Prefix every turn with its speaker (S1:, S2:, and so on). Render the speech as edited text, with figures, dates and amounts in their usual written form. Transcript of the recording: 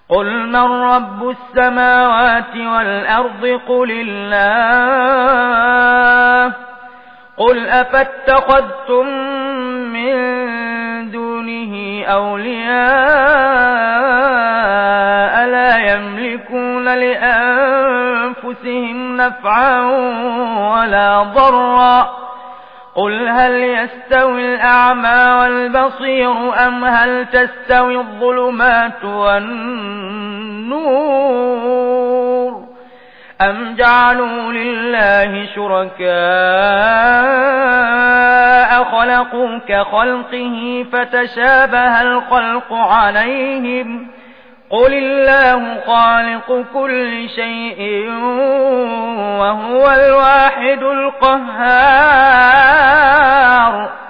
S1: قل من رب السماوات والأرض قل الله قل أفاتخذتم من دونه أولياء لا يملكون لأنفسهم نفعا ولا ضرا قل هل يستوي الأعمى والبصير أم هل تستوي الظلمات والنور أم جعلوا لله شركاء خلقوا كخلقه فتشابه الخلق عليهم قل الله خالق كل شيء وهو الواحد القهار